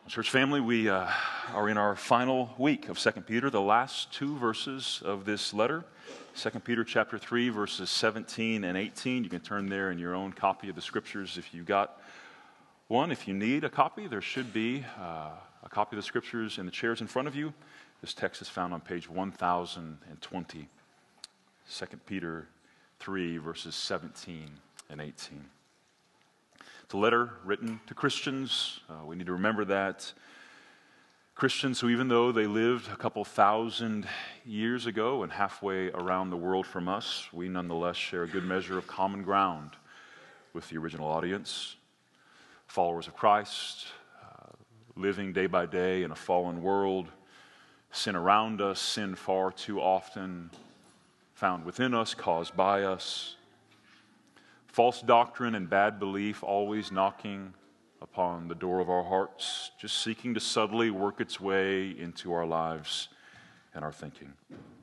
Church family, we are in our final week of 2 Peter, the last two verses of this letter. 2 Peter chapter 3, verses 17 and 18. You can turn there in your own copy of the Scriptures if you got one. If you need a copy, there should be a copy of the Scriptures in the chairs in front of you. This text is found on page 1020. 2 Peter 3, verses 17 and 18. It's a letter written to Christians. We need to remember that. Christians who, even though they lived a couple thousand years ago and halfway around the world from us, we nonetheless share a good measure of common ground with the original audience. Followers of Christ, living day by day in a fallen world, sin around us, sin far too often found within us, caused by us. False doctrine and bad belief always knocking upon the door of our hearts, just seeking to subtly work its way into our lives and our thinking.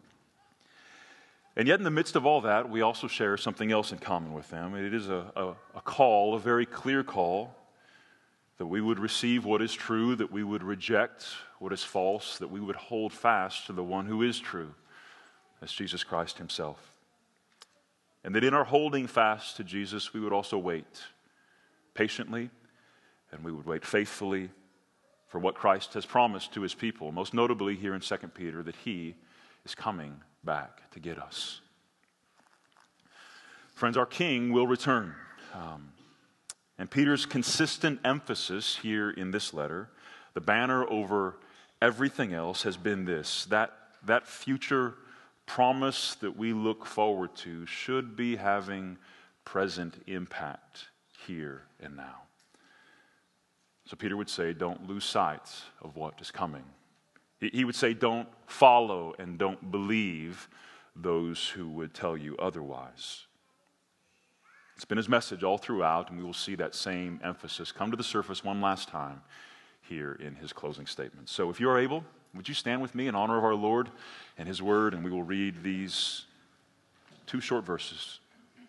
And yet in the midst of all that, we also share something else in common with them. It is a call, a very clear call, that we would receive what is true, that we would reject what is false, that we would hold fast to the one who is true, as Jesus Christ himself. And that in our holding fast to Jesus, we would also wait patiently, and we would wait faithfully for what Christ has promised to his people, most notably here in 2 Peter, that he is coming back to get us. Friends, our King will return. And Peter's consistent emphasis here in this letter, the banner over everything else, has been this, that future promise that we look forward to should be having present impact here and now. So Peter would say, don't lose sight of what is coming. He would say, don't follow and don't believe those who would tell you otherwise. It's been his message all throughout, and we will see that same emphasis come to the surface one last time here in his closing statement. So if you are able, would you stand with me in honor of our Lord and his word, and we will read these two short verses.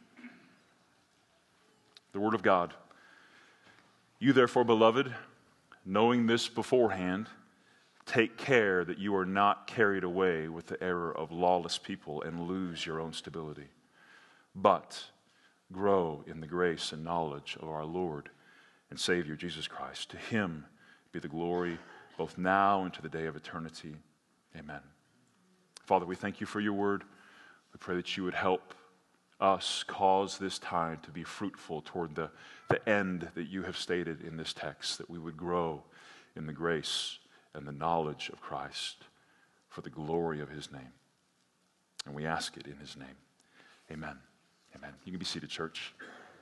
The word of God. You therefore, beloved, knowing this beforehand, take care that you are not carried away with the error of lawless people and lose your own stability, but grow in the grace and knowledge of our Lord and Savior Jesus Christ. To him be the glory both now and to the day of eternity. Amen. Father, we thank you for your word. We pray that you would help us cause this time to be fruitful toward the end that you have stated in this text, that we would grow in the grace and the knowledge of Christ for the glory of his name. And we ask it in his name. Amen. Amen. You can be seated, church.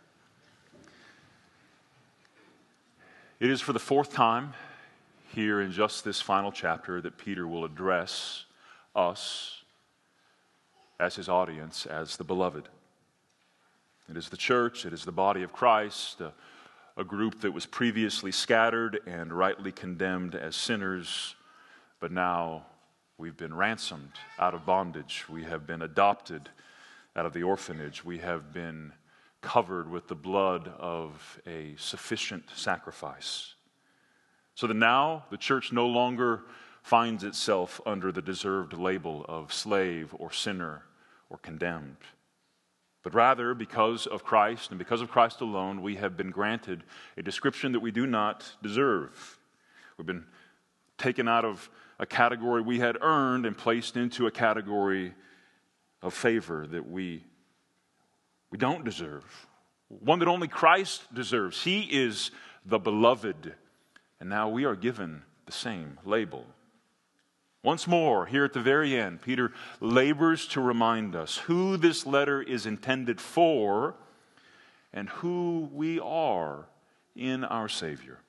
It is for the fourth time here in just this final chapter that Peter will address us as his audience, as the beloved. It is the church, it is the body of Christ, a group that was previously scattered and rightly condemned as sinners, but now we've been ransomed out of bondage. We have been adopted out of the orphanage. We have been covered with the blood of a sufficient sacrifice. So that now the church no longer finds itself under the deserved label of slave or sinner or condemned. But rather, because of Christ and because of Christ alone, we have been granted a description that we do not deserve. We've been taken out of a category we had earned and placed into a category of favor that we don't deserve. One that only Christ deserves. He is the beloved. And now we are given the same label. Once more, here at the very end, Peter labors to remind us who this letter is intended for and who we are in our Savior.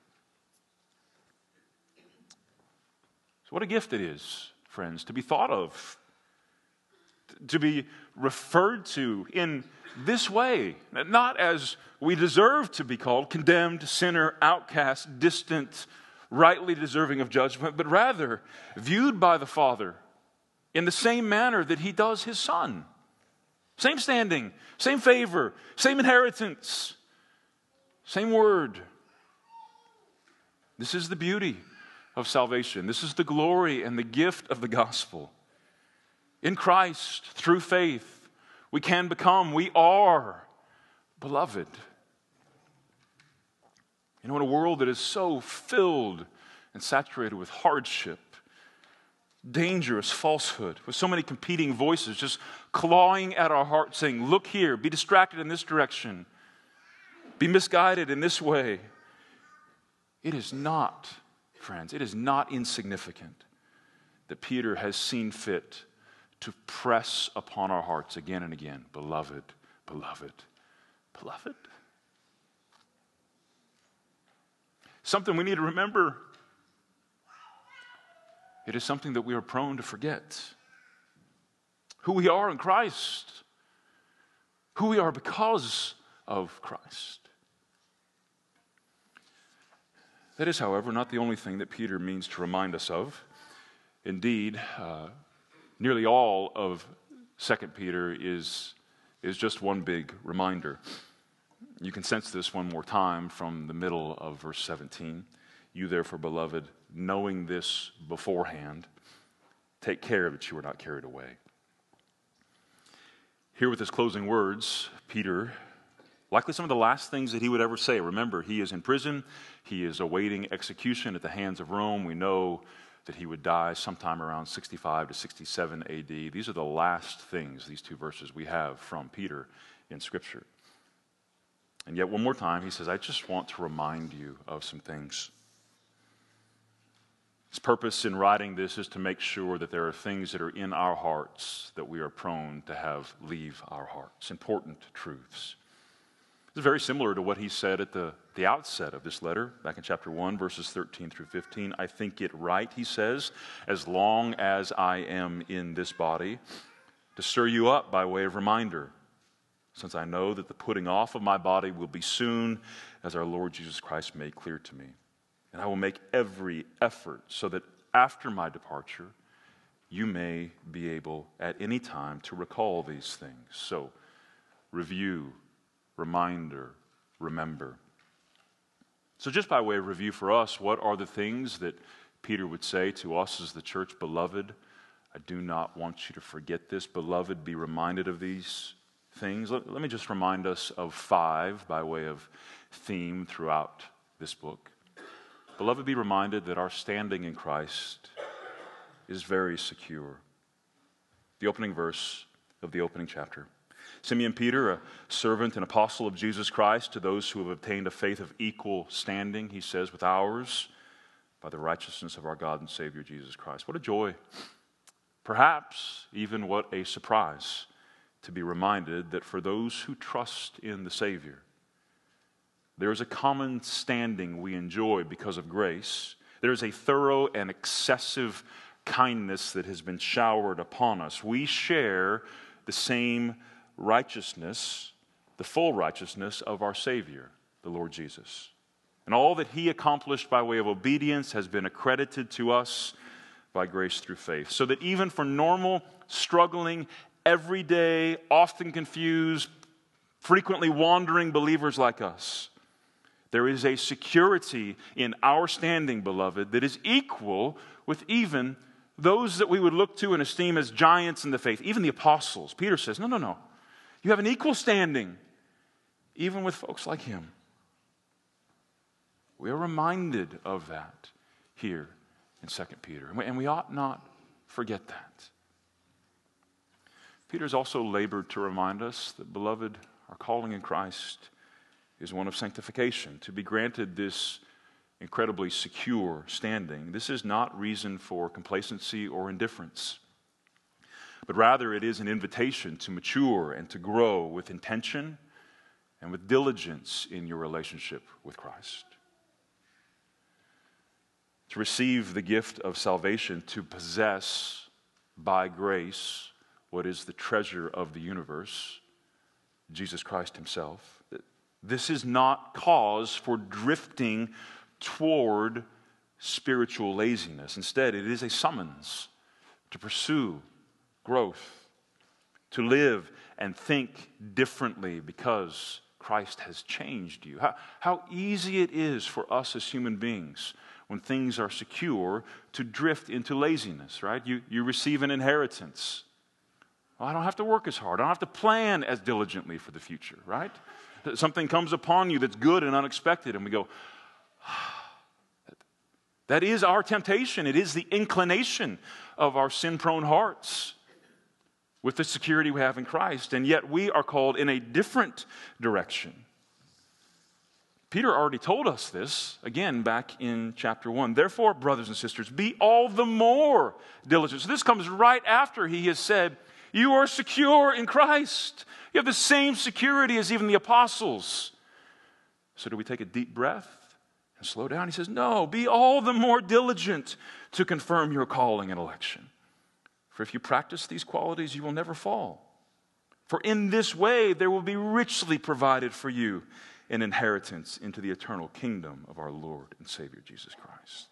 So what a gift it is, friends, to be thought of, to be referred to in this way, not as we deserve to be called, condemned, sinner, outcast, distant, rightly deserving of judgment, but rather viewed by the Father in the same manner that he does his Son. Same standing, same favor, same inheritance, same word. This is the beauty of salvation. This is the glory and the gift of the gospel. In Christ, through faith, we are beloved. In a world that is so filled and saturated with hardship, dangerous falsehood, with so many competing voices just clawing at our hearts, saying, look here, be distracted in this direction, be misguided in this way. It is not, friends, it is not insignificant that Peter has seen fit to press upon our hearts again and again, beloved, beloved, beloved. Something we need to remember. It is something that we are prone to forget. Who we are in Christ. Who we are because of Christ. That is, however, not the only thing that Peter means to remind us of. Indeed, nearly all of 2 Peter is just one big reminder. You can sense this one more time from the middle of verse 17. You therefore, beloved, knowing this beforehand, take care that you are not carried away. Here with his closing words, Peter, likely some of the last things that he would ever say. Remember, he is in prison. He is awaiting execution at the hands of Rome. We know that he would die sometime around 65 to 67 AD. These are the last things, these two verses we have from Peter in Scripture. And yet one more time, he says, I just want to remind you of some things. His purpose in writing this is to make sure that there are things that are in our hearts that we are prone to have leave our hearts. Important truths. It's very similar to what he said at the outset of this letter, back in chapter 1, verses 13 through 15. I think it right, he says, as long as I am in this body, to stir you up by way of reminder, since I know that the putting off of my body will be soon, as our Lord Jesus Christ made clear to me. And I will make every effort so that after my departure, you may be able at any time to recall these things. So, review, reminder, remember. So just by way of review for us, what are the things that Peter would say to us as the church? Beloved, I do not want you to forget this. Beloved, be reminded of these things. Let me just remind us of 5 by way of theme throughout this book. Beloved, be reminded that our standing in Christ is very secure. The opening verse of the opening chapter. Simeon Peter, a servant and apostle of Jesus Christ, to those who have obtained a faith of equal standing, he says, with ours, by the righteousness of our God and Savior Jesus Christ. What a joy. Perhaps even what a surprise to be reminded that for those who trust in the Savior, there is a common standing we enjoy because of grace. There is a thorough and excessive kindness that has been showered upon us. We share the same righteousness, the full righteousness of our Savior, the Lord Jesus. And all that He accomplished by way of obedience has been accredited to us by grace through faith. So that even for normal, struggling, everyday, often confused, frequently wandering believers like us, there is a security in our standing, beloved, that is equal with even those that we would look to and esteem as giants in the faith, even the apostles. Peter says, no. You have an equal standing, even with folks like him. We are reminded of that here in 2 Peter, and we ought not forget that. Peter's also labored to remind us that, beloved, our calling in Christ is one of sanctification. To be granted this incredibly secure standing, this is not reason for complacency or indifference, but rather it is an invitation to mature and to grow with intention and with diligence in your relationship with Christ. To receive the gift of salvation, to possess by grace what is the treasure of the universe, Jesus Christ Himself. This is not cause for drifting toward spiritual laziness. Instead, it is a summons to pursue growth, to live and think differently because Christ has changed you. How easy it is for us as human beings when things are secure, to drift into laziness, right? You receive an inheritance. Well, I don't have to work as hard. I don't have to plan as diligently for the future, right? Something comes upon you that's good and unexpected, and we go, that is our temptation. It is the inclination of our sin-prone hearts with the security we have in Christ, and yet we are called in a different direction. Peter already told us this, again, back in chapter 1. Therefore, brothers and sisters, be all the more diligent. So this comes right after he has said, you are secure in Christ. You have the same security as even the apostles. So do we take a deep breath and slow down? He says, no, be all the more diligent to confirm your calling and election. For if you practice these qualities, you will never fall. For in this way, there will be richly provided for you an inheritance into the eternal kingdom of our Lord and Savior Jesus Christ.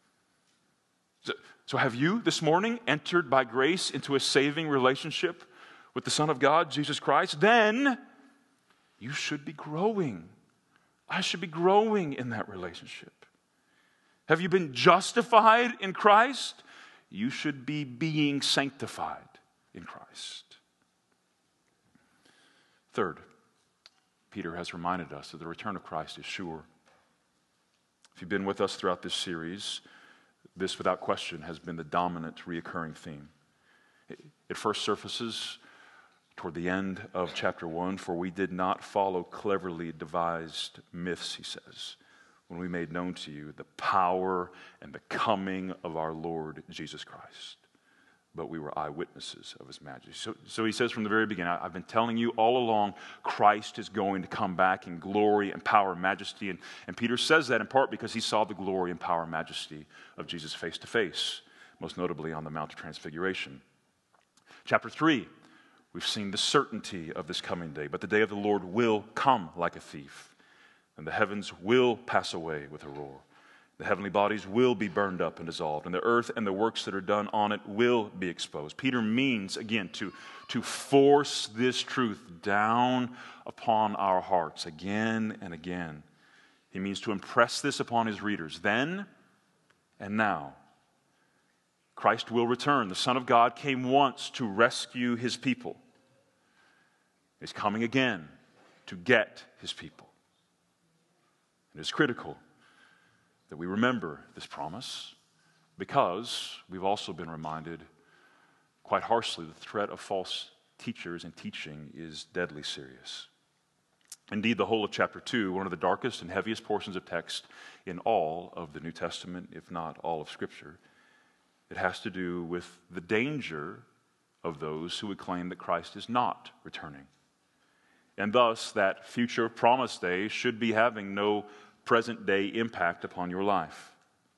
So have you this morning entered by grace into a saving relationship with the Son of God, Jesus Christ? Then you should be growing. I should be growing in that relationship. Have you been justified in Christ? You should be being sanctified in Christ. Third, Peter has reminded us that the return of Christ is sure. If you've been with us throughout this series, this without question has been the dominant reoccurring theme. It first surfaces toward the end of chapter 1, for we did not follow cleverly devised myths, he says, when we made known to you the power and the coming of our Lord Jesus Christ. But we were eyewitnesses of his majesty. So he says from the very beginning, I've been telling you all along, Christ is going to come back in glory and power and majesty. And Peter says that in part because he saw the glory and power and majesty of Jesus face to face, most notably on the Mount of Transfiguration. Chapter 3, we've seen the certainty of this coming day. But the day of the Lord will come like a thief, and the heavens will pass away with a roar. The heavenly bodies will be burned up and dissolved, and the earth and the works that are done on it will be exposed. Peter means, again, to force this truth down upon our hearts again and again. He means to impress this upon his readers then and now. Christ will return. The Son of God came once to rescue his people. He's coming again to get his people. It is critical that we remember this promise, because we've also been reminded quite harshly that the threat of false teachers and teaching is deadly serious. Indeed, the whole of chapter 2, one of the darkest and heaviest portions of text in all of the New Testament, if not all of Scripture, it has to do with the danger of those who would claim that Christ is not returning. And thus, that future promised day should be having no present-day impact upon your life.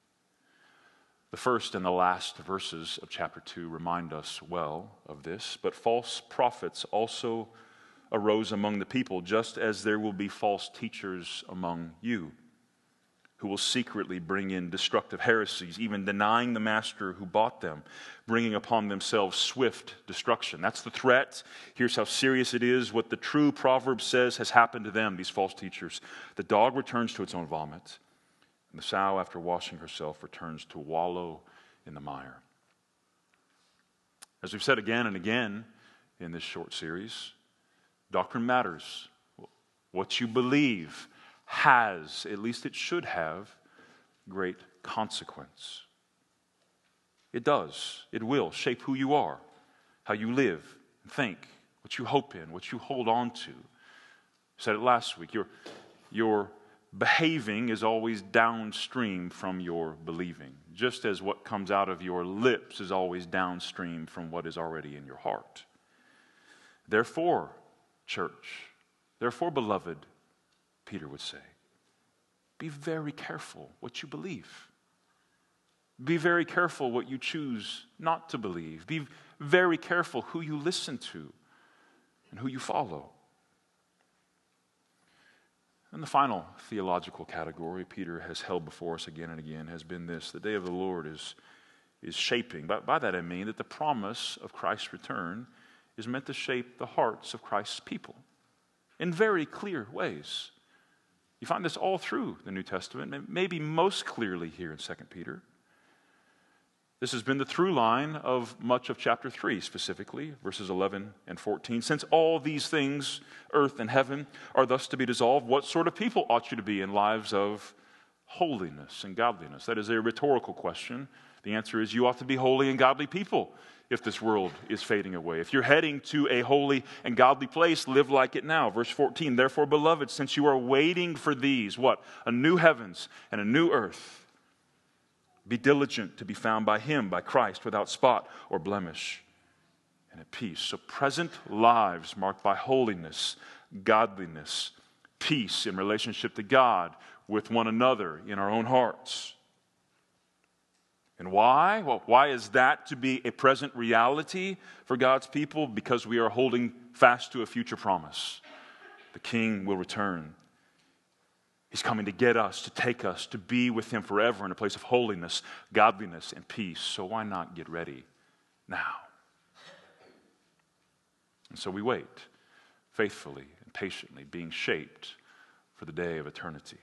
The first and the last verses of chapter 2 remind us well of this, but false prophets also arose among the people, just as there will be false teachers among you, who will secretly bring in destructive heresies, even denying the master who bought them, bringing upon themselves swift destruction. That's the threat. Here's how serious it is. What the true proverb says has happened to them, these false teachers. The dog returns to its own vomit, and the sow, after washing herself, returns to wallow in the mire. As we've said again and again in this short series, doctrine matters. What you believe has, at least it should have, great consequence. It does. It will shape who you are, how you live, and think, what you hope in, what you hold on to. I said it last week. Your behaving is always downstream from your believing, just as what comes out of your lips is always downstream from what is already in your heart. Therefore, church, therefore, beloved, Peter would say, be very careful what you believe. Be very careful what you choose not to believe. Be very careful who you listen to and who you follow. And the final theological category Peter has held before us again and again has been this: the day of the Lord is shaping. By that I mean that the promise of Christ's return is meant to shape the hearts of Christ's people in very clear ways. You find this all through the New Testament, maybe most clearly here in 2 Peter. This has been the through line of much of chapter 3, specifically, verses 11 and 14. Since all these things, earth and heaven, are thus to be dissolved, what sort of people ought you to be in lives of holiness and godliness? That is a rhetorical question. The answer is you ought to be holy and godly people if this world is fading away. If you're heading to a holy and godly place, live like it now. Verse 14, therefore, beloved, since you are waiting for these, what? A new heavens and a new earth. Be diligent to be found by Him, by Christ, without spot or blemish, and at peace. So present lives marked by holiness, godliness, peace in relationship to God, with one another, in our own hearts. And why? Well, why is that to be a present reality for God's people? Because we are holding fast to a future promise. The King will return. He's coming to get us, to take us, to be with Him forever in a place of holiness, godliness, and peace. So why not get ready now? And so we wait faithfully and patiently, being shaped for the day of eternity.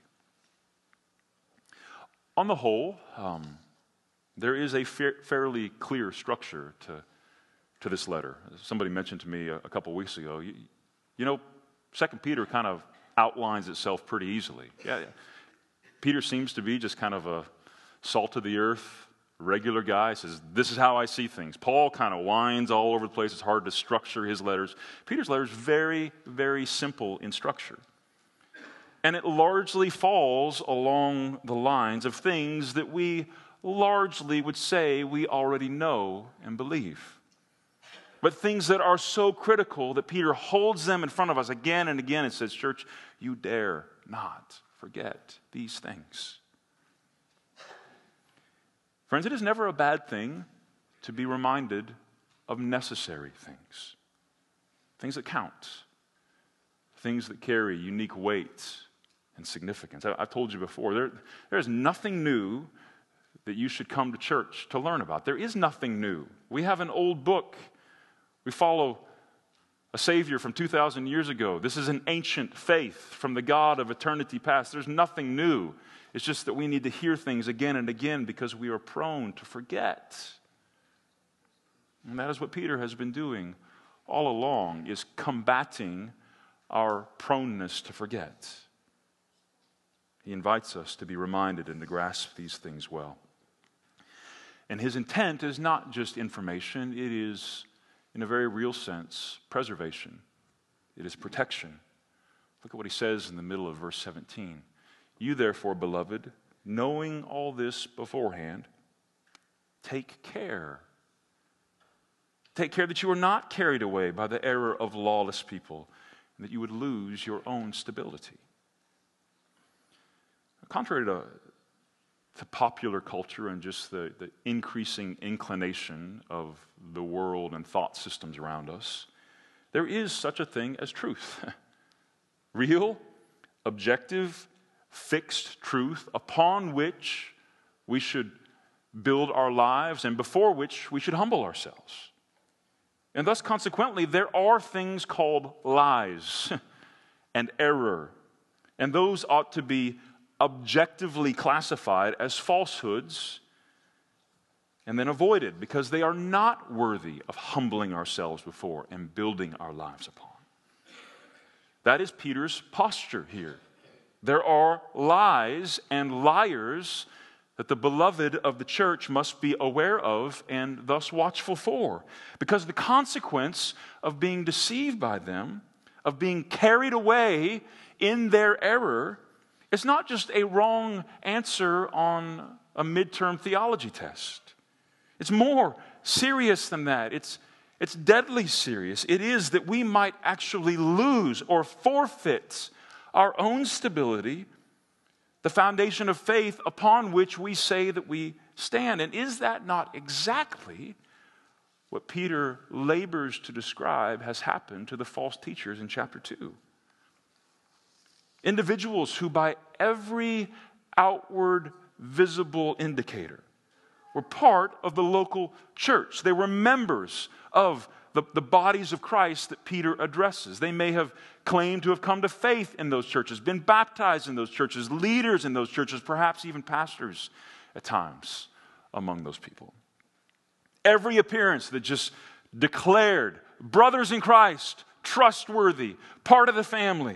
On the whole, there is a fairly clear structure to this letter. Somebody mentioned to me a couple weeks ago, you know, 2 Peter kind of outlines itself pretty easily. Yeah. Peter seems to be just kind of a salt of the earth, regular guy. Says, this is how I see things. Paul kind of whines all over the place. It's hard to structure his letters. Peter's letter is very, very simple in structure. And it largely falls along the lines of things that we largely would say we already know and believe. But things that are so critical that Peter holds them in front of us again and again and says, church, you dare not forget these things. Friends, it is never a bad thing to be reminded of necessary things. Things that count. Things that carry unique weight and significance. I've told you before, there's nothing new that you should come to church to learn about. There is nothing new. We have an old book. We follow a Savior from 2,000 years ago. This is an ancient faith from the God of eternity past. There's nothing new. It's just that we need to hear things again and again because we are prone to forget. And that is what Peter has been doing all along, is combating our proneness to forget. He invites us to be reminded and to grasp these things well. And his intent is not just information, it is, in a very real sense, preservation. It is protection. Look at what he says in the middle of verse 17. You therefore, beloved, knowing all this beforehand, take care. Take care that you are not carried away by the error of lawless people, and that you would lose your own stability. Contrary to popular culture and just the increasing inclination of the world and thought systems around us, there is such a thing as truth. Real, objective, fixed truth upon which we should build our lives and before which we should humble ourselves. And thus, consequently, there are things called lies and error, and those ought to be objectively classified as falsehoods and then avoided because they are not worthy of humbling ourselves before and building our lives upon. That is Peter's posture here. There are lies and liars that the beloved of the church must be aware of and thus watchful for, because the consequence of being deceived by them, of being carried away in their error, it's not just a wrong answer on a midterm theology test. It's more serious than that. It's deadly serious. It is that we might actually lose or forfeit our own stability, the foundation of faith upon which we say that we stand. And is that not exactly what Peter labors to describe has happened to the false teachers in chapter 2? Individuals who by every outward visible indicator were part of the local church. They were members of the bodies of Christ that Peter addresses. They may have claimed to have come to faith in those churches, been baptized in those churches, leaders in those churches, perhaps even pastors at times among those people. Every appearance that just declared brothers in Christ, trustworthy, part of the family.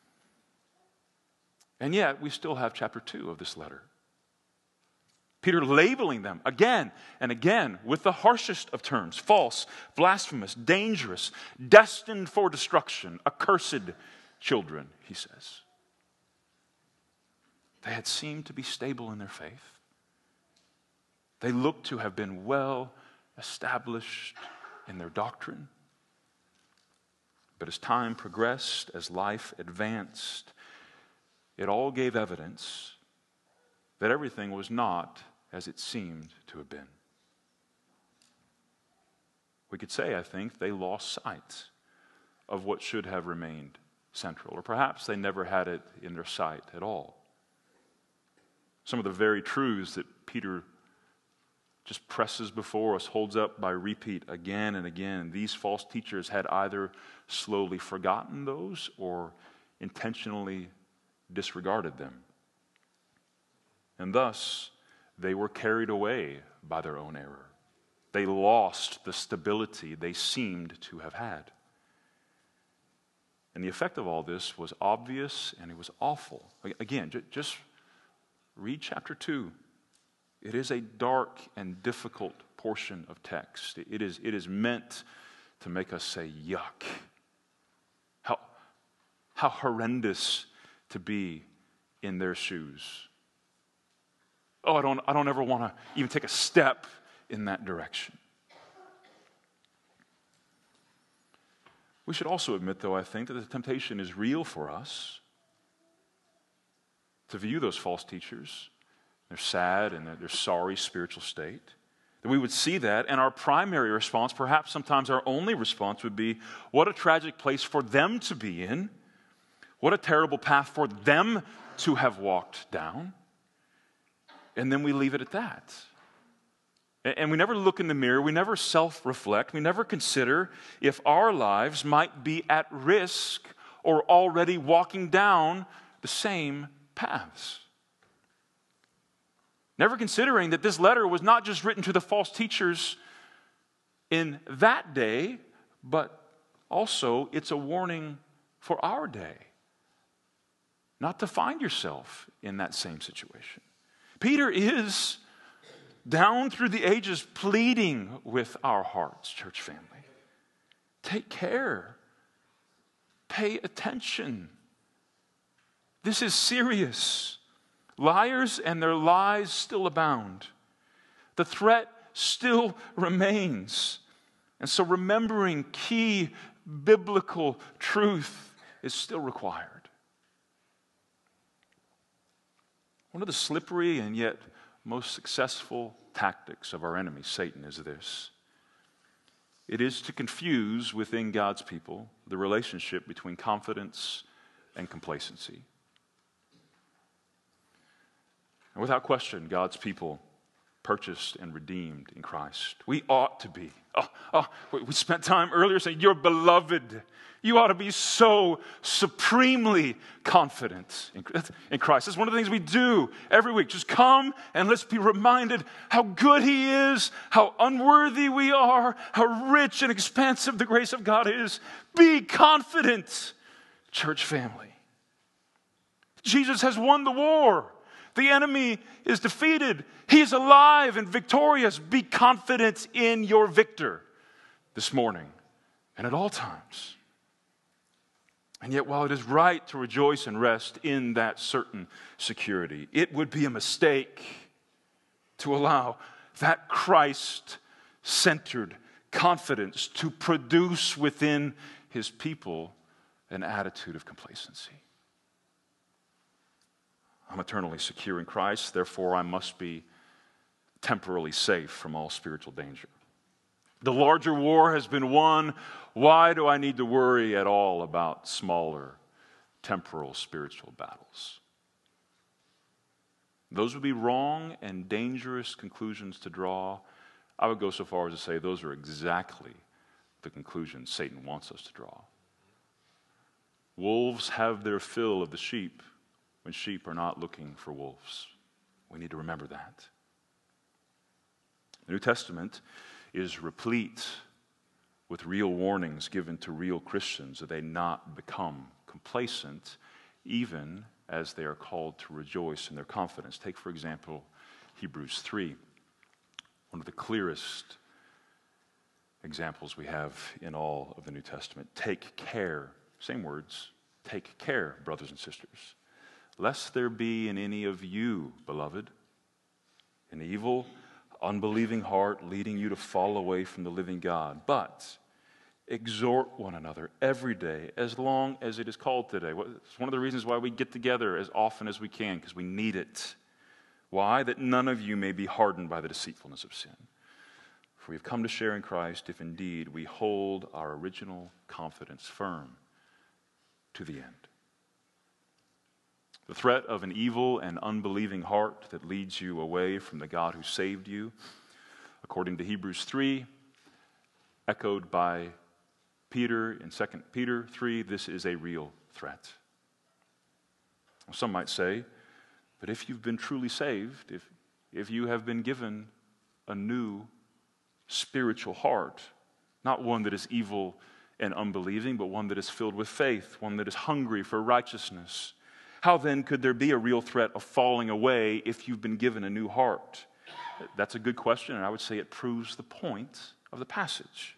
And yet, we still have chapter 2 of this letter. Peter labeling them again and again with the harshest of terms: false, blasphemous, dangerous, destined for destruction, accursed children, he says. They had seemed to be stable in their faith. They looked to have been well established in their doctrine. But as time progressed, as life advanced, it all gave evidence that everything was not as it seemed to have been. We could say, I think, they lost sight of what should have remained central, or perhaps they never had it in their sight at all. Some of the very truths that Peter just presses before us, holds up by repeat again and again. These false teachers had either slowly forgotten those or intentionally disregarded them. And thus, they were carried away by their own error. They lost the stability they seemed to have had. And the effect of all this was obvious and it was awful. Again, just read chapter 2. It is a dark and difficult portion of text. It is meant to make us say, yuck. How horrendous to be in their shoes. Oh, I don't ever want to even take a step in that direction. We should also admit, though, I think, that the temptation is real for us to view those false teachers, their sad and their sorry spiritual state, that we would see that, and our primary response, perhaps sometimes our only response, would be, what a tragic place for them to be in. What a terrible path for them to have walked down. And then we leave it at that. And we never look in the mirror, we never self-reflect, we never consider if our lives might be at risk or already walking down the same paths. Never considering that this letter was not just written to the false teachers in that day, but also it's a warning for our day. Not to find yourself in that same situation. Peter is down through the ages pleading with our hearts, church family. Take care. Pay attention. This is serious. Liars and their lies still abound. The threat still remains. And so remembering key biblical truth is still required. One of the slippery and yet most successful tactics of our enemy, Satan, is this. It is to confuse within God's people the relationship between confidence and complacency. And without question, God's people purchased and redeemed in Christ. We ought to be. We spent time earlier saying, you're beloved. You ought to be so supremely confident in Christ. That's one of the things we do every week. Just come and let's be reminded how good He is, how unworthy we are, how rich and expansive the grace of God is. Be confident, church family. Jesus has won the war. The enemy is defeated. He is alive and victorious. Be confident in your victor this morning and at all times. And yet, while it is right to rejoice and rest in that certain security, it would be a mistake to allow that Christ-centered confidence to produce within His people an attitude of complacency. I'm eternally secure in Christ, therefore I must be temporally safe from all spiritual danger. The larger war has been won. Why do I need to worry at all about smaller temporal spiritual battles? Those would be wrong and dangerous conclusions to draw. I would go so far as to say those are exactly the conclusion Satan wants us to draw. Wolves have their fill of the sheep when sheep are not looking for wolves. We need to remember that. The New Testament is replete with real warnings given to real Christians that they not become complacent even as they are called to rejoice in their confidence. Take, for example, Hebrews 3, one of the clearest examples we have in all of the New Testament. Take care, same words, take care, brothers and sisters, lest there be in any of you, beloved, an evil, unbelieving heart leading you to fall away from the living God. But exhort one another every day as long as it is called today. It's one of the reasons why we get together as often as we can, because we need it. Why? That none of you may be hardened by the deceitfulness of sin. For we have come to share in Christ if indeed we hold our original confidence firm to the end. The threat of an evil and unbelieving heart that leads you away from the God who saved you, according to Hebrews 3, echoed by Peter in 2 Peter 3, this is a real threat. Some might say, but if you've been truly saved, if you have been given a new spiritual heart, not one that is evil and unbelieving, but one that is filled with faith, one that is hungry for righteousness, how then could there be a real threat of falling away if you've been given a new heart? That's a good question, and I would say it proves the point of the passage.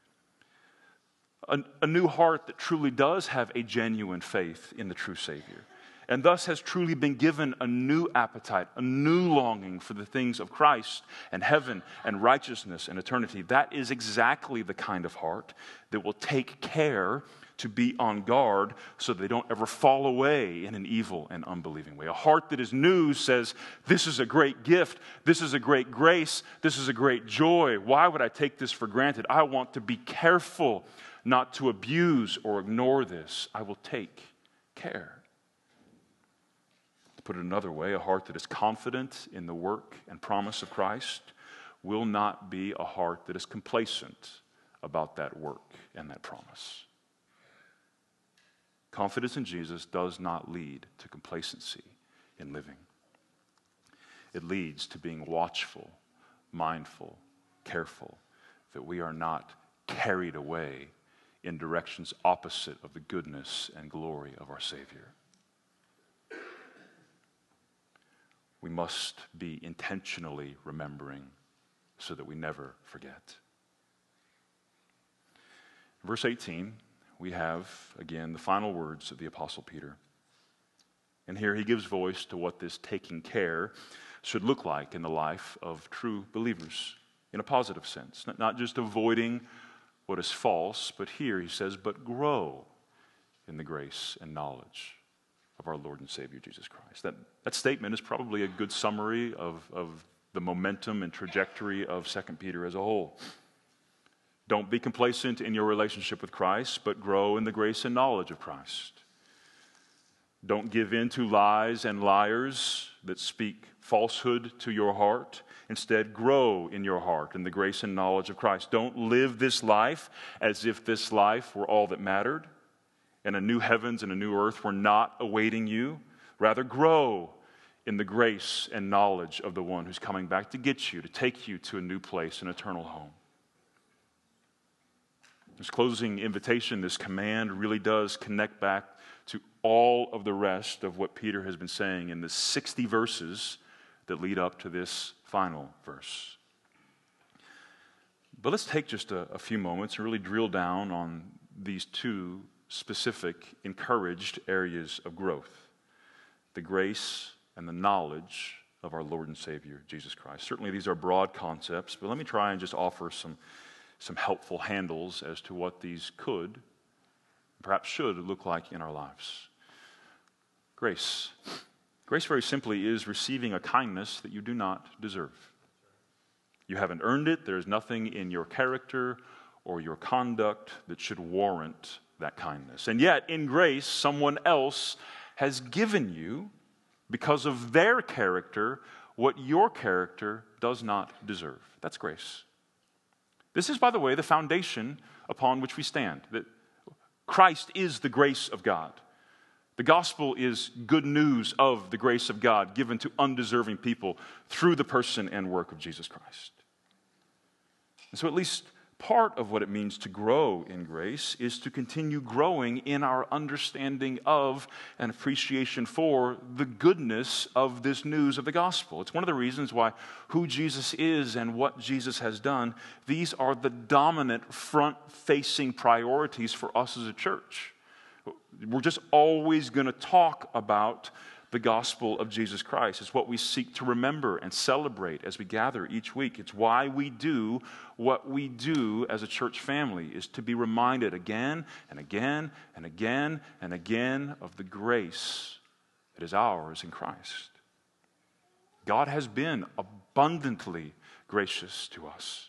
A new heart that truly does have a genuine faith in the true Savior, and thus has truly been given a new appetite, a new longing for the things of Christ and heaven and righteousness and eternity. That is exactly the kind of heart that will take care to be on guard so they don't ever fall away in an evil and unbelieving way. A heart that is new says, this is a great gift, this is a great grace, this is a great joy. Why would I take this for granted? I want to be careful not to abuse or ignore this. I will take care. To put it another way, a heart that is confident in the work and promise of Christ will not be a heart that is complacent about that work and that promise. Confidence in Jesus does not lead to complacency in living. It leads to being watchful, mindful, careful, that we are not carried away in directions opposite of the goodness and glory of our Savior. We must be intentionally remembering so that we never forget. Verse 18, we have, again, the final words of the Apostle Peter. And here he gives voice to what this taking care should look like in the life of true believers in a positive sense. Not just avoiding what is false, but here he says, but grow in the grace and knowledge of our Lord and Savior Jesus Christ. That statement is probably a good summary of the momentum and trajectory of 2 Peter as a whole. Don't be complacent in your relationship with Christ, but grow in the grace and knowledge of Christ. Don't give in to lies and liars that speak falsehood to your heart. Instead, grow in your heart in the grace and knowledge of Christ. Don't live this life as if this life were all that mattered and a new heavens and a new earth were not awaiting you. Rather, grow in the grace and knowledge of the one who's coming back to get you, to take you to a new place, an eternal home. This closing invitation, this command really does connect back to all of the rest of what Peter has been saying in the 60 verses that lead up to this final verse. But let's take just a few moments and really drill down on these two specific encouraged areas of growth: the grace and the knowledge of our Lord and Savior, Jesus Christ. Certainly these are broad concepts, but let me try and just offer some helpful handles as to what these could, perhaps should, look like in our lives. Grace. Grace, very simply, is receiving a kindness that you do not deserve. You haven't earned it. There is nothing in your character or your conduct that should warrant that kindness. And yet, in grace, someone else has given you, because of their character, what your character does not deserve. That's grace. This is, by the way, the foundation upon which we stand, that Christ is the grace of God. The gospel is good news of the grace of God given to undeserving people through the person and work of Jesus Christ. And so at least part of what it means to grow in grace is to continue growing in our understanding of and appreciation for the goodness of this news of the gospel. It's one of the reasons why who Jesus is and what Jesus has done, these are the dominant front-facing priorities for us as a church. We're just always going to talk about the gospel of Jesus Christ. It's what we seek to remember and celebrate as we gather each week. It's why we do what we do as a church family, is to be reminded again and again and again and again of the grace that is ours in Christ. God has been abundantly gracious to us.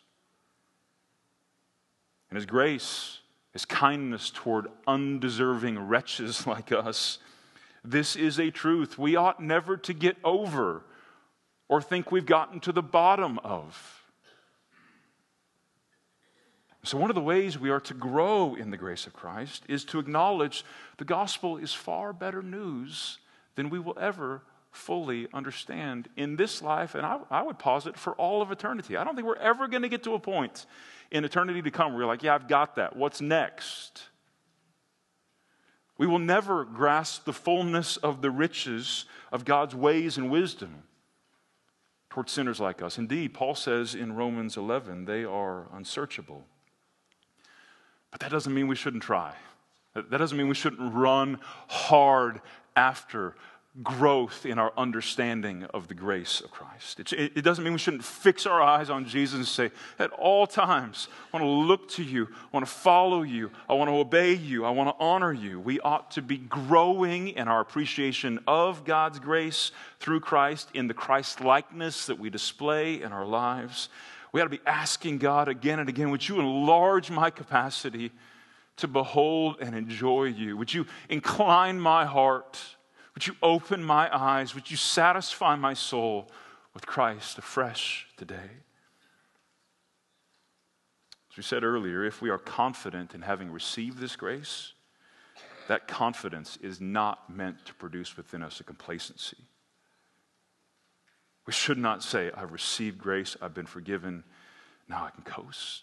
And His grace, His kindness toward undeserving wretches like us, this is a truth we ought never to get over or think we've gotten to the bottom of. So one of the ways we are to grow in the grace of Christ is to acknowledge the gospel is far better news than we will ever fully understand in this life, and I would posit for all of eternity. I don't think we're ever going to get to a point in eternity to come where we're like, yeah, I've got that. What's next? We will never grasp the fullness of the riches of God's ways and wisdom toward sinners like us. Indeed, Paul says in Romans 11, they are unsearchable. But that doesn't mean we shouldn't try. That doesn't mean we shouldn't run hard after growth in our understanding of the grace of Christ. It doesn't mean we shouldn't fix our eyes on Jesus and say, at all times, I want to look to you, I want to follow you, I want to obey you, I want to honor you. We ought to be growing in our appreciation of God's grace through Christ, in the Christ-likeness that we display in our lives. We ought to be asking God again and again, would you enlarge my capacity to behold and enjoy you? Would you incline my heart? Would you open my eyes? Would you satisfy my soul with Christ afresh today? As we said earlier, if we are confident in having received this grace, that confidence is not meant to produce within us a complacency. We should not say, I've received grace, I've been forgiven, now I can coast.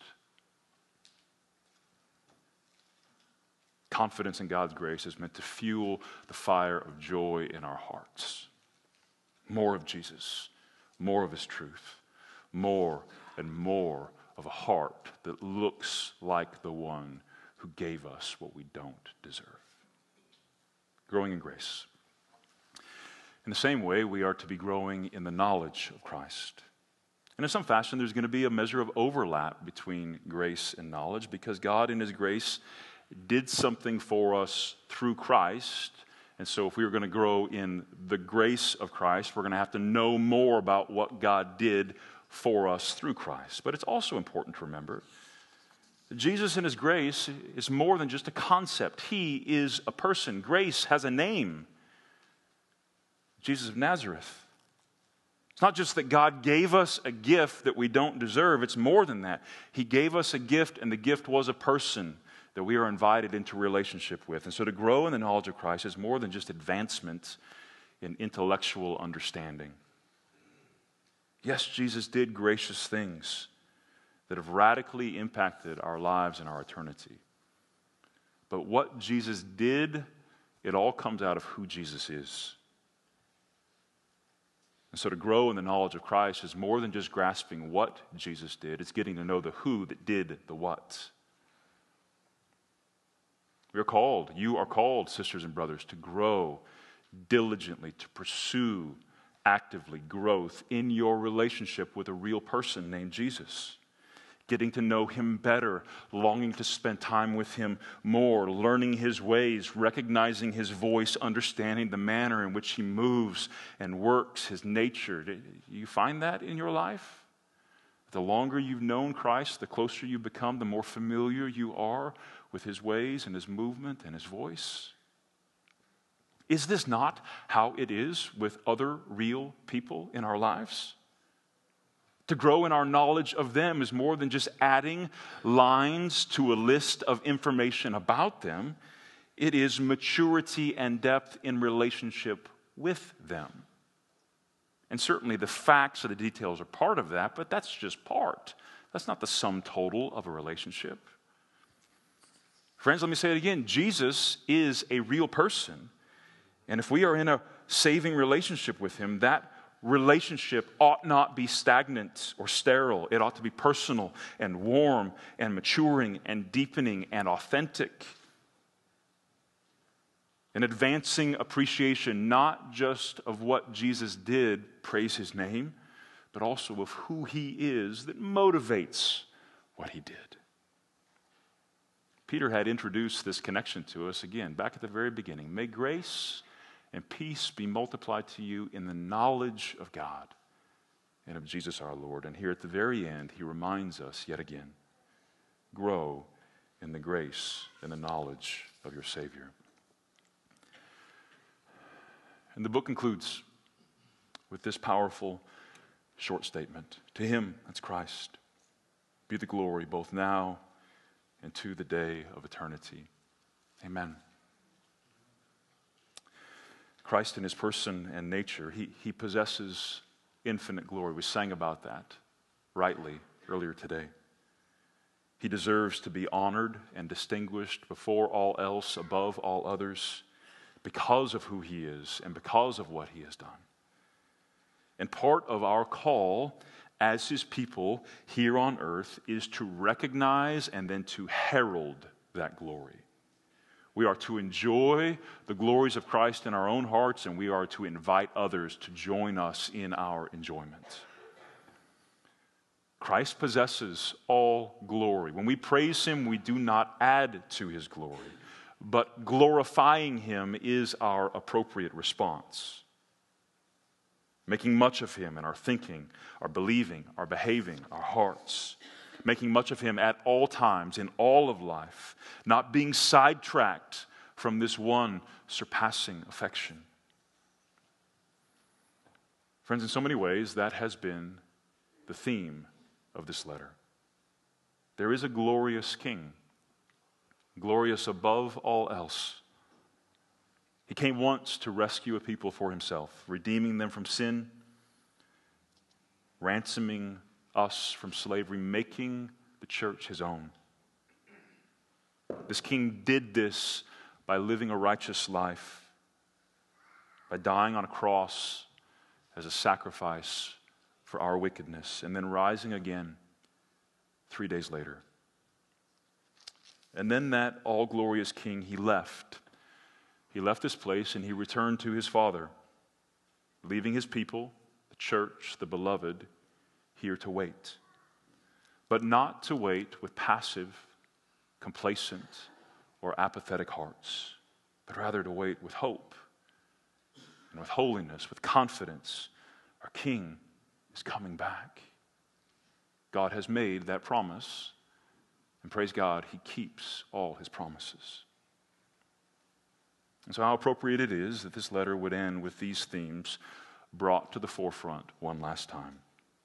Confidence in God's grace is meant to fuel the fire of joy in our hearts. More of Jesus, more of His truth, more and more of a heart that looks like the one who gave us what we don't deserve. Growing in grace. In the same way, we are to be growing in the knowledge of Christ. And in some fashion, there's going to be a measure of overlap between grace and knowledge, because God in His grace did something for us through Christ. And so if we were going to grow in the grace of Christ, we're going to have to know more about what God did for us through Christ. But it's also important to remember that Jesus in His grace is more than just a concept. He is a person. Grace has a name. Jesus of Nazareth. It's not just that God gave us a gift that we don't deserve. It's more than that. He gave us a gift, and the gift was a person that we are invited into relationship with. And so to grow in the knowledge of Christ is more than just advancement in intellectual understanding. Yes, Jesus did gracious things that have radically impacted our lives and our eternity. But what Jesus did, it all comes out of who Jesus is. And so to grow in the knowledge of Christ is more than just grasping what Jesus did. It's getting to know the who that did the what. We are called, you are called, sisters and brothers, to grow diligently, to pursue actively growth in your relationship with a real person named Jesus. Getting to know Him better, longing to spend time with Him more, learning His ways, recognizing His voice, understanding the manner in which He moves and works, His nature. Do you find that in your life? The longer you've known Christ, the closer you become, the more familiar you are with His ways and His movement and His voice. Is this not how it is with other real people in our lives? To grow in our knowledge of them is more than just adding lines to a list of information about them. It is maturity and depth in relationship with them. And certainly the facts or the details are part of that, but that's just part. That's not the sum total of a relationship. Friends, let me say it again. Jesus is a real person. And if we are in a saving relationship with him, that relationship ought not be stagnant or sterile. It ought to be personal and warm and maturing and deepening and authentic. An advancing appreciation not just of what Jesus did, praise his name, but also of who he is that motivates what he did. Peter had introduced this connection to us again back at the very beginning. May grace and peace be multiplied to you in the knowledge of God and of Jesus our Lord. And here at the very end, he reminds us yet again, grow in the grace and the knowledge of your Savior. And the book concludes with this powerful short statement. To him, that's Christ, be the glory both now and to the day of eternity. Amen. Christ in his person and nature, he possesses infinite glory. We sang about that rightly earlier today. He deserves to be honored and distinguished before all else, above all others, because of who he is and because of what he has done. And part of our call as his people here on earth is to recognize and then to herald that glory. We are to enjoy the glories of Christ in our own hearts, and we are to invite others to join us in our enjoyment. Christ possesses all glory. When we praise him, we do not add to his glory, but glorifying him is our appropriate response. Making much of him in our thinking, our believing, our behaving, our hearts. Making much of him at all times, in all of life. Not being sidetracked from this one surpassing affection. Friends, in so many ways, that has been the theme of this letter. There is a glorious king, glorious above all else. He came once to rescue a people for himself, redeeming them from sin, ransoming us from slavery, making the church his own. This king did this by living a righteous life, by dying on a cross as a sacrifice for our wickedness, and then rising again 3 days later. And then that all-glorious king, he left. He left this place and he returned to his Father, leaving his people, the church, the beloved, here to wait. But not to wait with passive, complacent, or apathetic hearts, but rather to wait with hope and with holiness, with confidence. Our King is coming back. God has made that promise, and praise God, he keeps all his promises. And so how appropriate it is that this letter would end with these themes brought to the forefront one last time.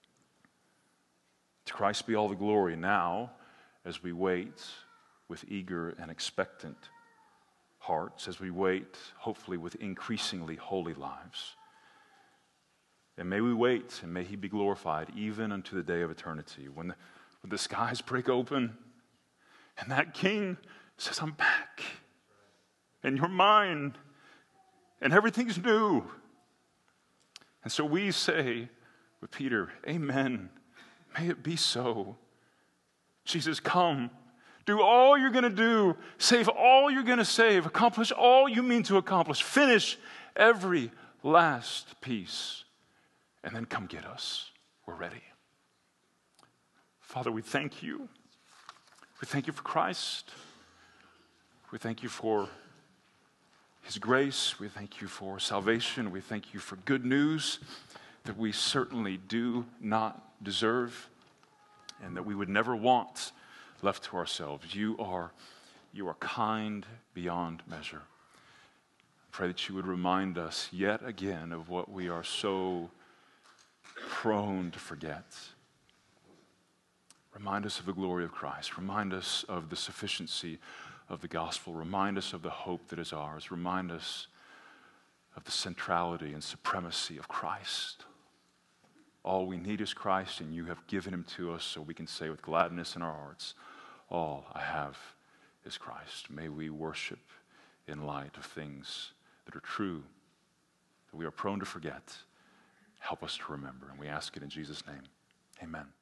To Christ be all the glory now as we wait with eager and expectant hearts, as we wait, hopefully, with increasingly holy lives. And may we wait, and may he be glorified even unto the day of eternity, when the skies break open, and that King says, I'm back, and you're mine, and everything's new. And so we say with Peter, amen, may it be so. Jesus, come. Do all you're going to do. Save all you're going to save. Accomplish all you mean to accomplish. Finish every last piece. And then come get us. We're ready. Father, we thank you. We thank you for Christ. We thank you for his grace. We thank you for salvation. We thank you for good news that we certainly do not deserve and that we would never want left to ourselves. You are kind beyond measure. I pray that you would remind us yet again of what we are so prone to forget. Remind us of the glory of Christ. Remind us of the sufficiency of the gospel. Remind us of the hope that is ours. Remind us of the centrality and supremacy of Christ. All we need is Christ, and you have given him to us so we can say with gladness in our hearts, all I have is Christ. May we worship in light of things that are true, that we are prone to forget. Help us to remember, and we ask it in Jesus' name. Amen.